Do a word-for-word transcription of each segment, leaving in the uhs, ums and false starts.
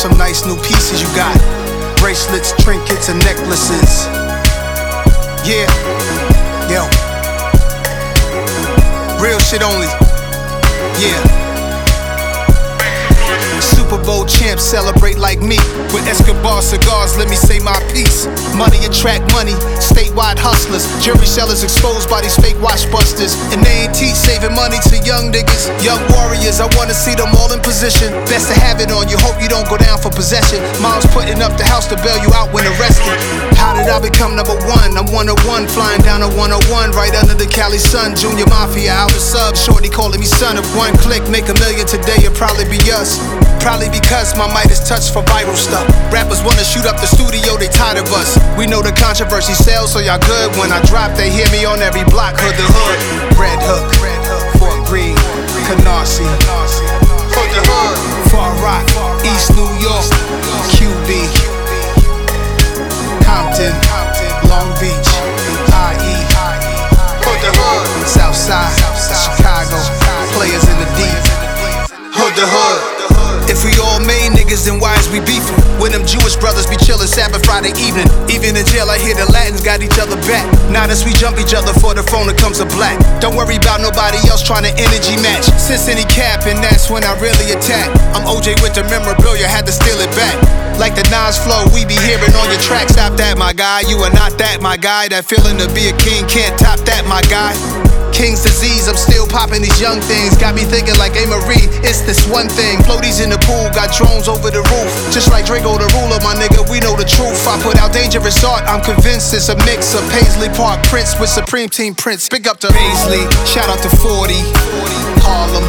some nice new pieces you got. Bracelets, trinkets, and necklaces. Yeah, yo. Real shit only. Yeah. Super Bowl champs celebrate like me. With Escobar cigars, let me say my piece. Money attract money, statewide hustlers. Jury sellers exposed by these fake watch busters. And they ain't teach saving money to young niggas. Young warriors, I wanna see them all in position. Best to have it on you, hope you don't go down for possession. Mom's putting up the house to bail you out when arrested. How did I become number one? I'm one oh one, flying down a one oh one, right under the Cali sun. Junior Mafia, out of sub, shorty calling me son. If one click make a million today, it'll probably be us. Probably because my mic is touched for viral stuff. Rappers wanna shoot up the studio, they tired of us. We know the controversy sells, so y'all good. When I drop, they hear me on every block. Hood to hood, Red Hook, Fort Greene, Canarsie, Hood to hood, Far Rock, East New York, Q B, Compton, Long Beach, I E, Hood to hood, Southside, Chicago, players in the D, Hood to hood. If we all made niggas, then why is we beefing? When them Jewish brothers be chillin' Sabbath Friday evening. Even in jail, I hear the Latins got each other back. Now that we jump each other for the phone, it comes to black. Don't worry about nobody else trying to energy match. Since any cap, and that's when I really attack. I'm O J with the memorabilia, had to steal it back. Like the Nas flow, we be hearing on your track. Stop that, my guy, you are not that, my guy. That feeling to be a king, can't top that, my guy. King's disease, I'm still popping these young things. Got me thinking like A. Marie, it's this one thing. Floaties in the pool, got drones over the roof. Just like Draco the ruler, my nigga, we know the truth. I put out dangerous art, I'm convinced it's a mix of Paisley Park Prince with Supreme Team Prince. Big up to Paisley, shout out to forty, Harlem,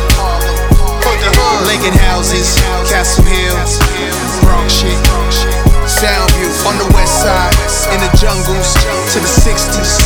Lincoln Houses, Castle Hill, Bronx shit, Soundview, on the west side, in the jungles, to the sixties.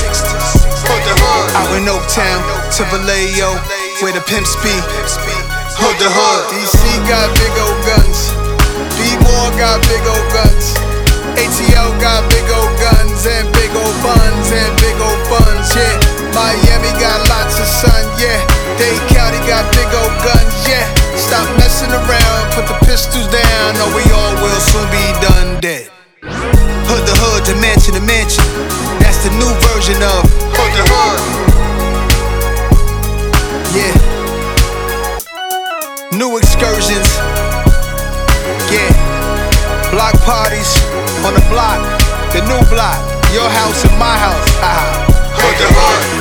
Out in Oaktown, to Vallejo, where the pimps be. Hood to hood. D C got big old guns. B-War got big old guns. A T L got big old guns and big old buns and big old buns, yeah. Miami got lots of sun, yeah. Dade County got big old guns, yeah. Stop messing around, put the pistols down, or we all will soon be done dead. Hood to hood, to mansion to mansion. That's the new version of Hood to hood. Yeah. New excursions. Yeah. Block parties on the block. The new block. Your house and my house. Hood to hood.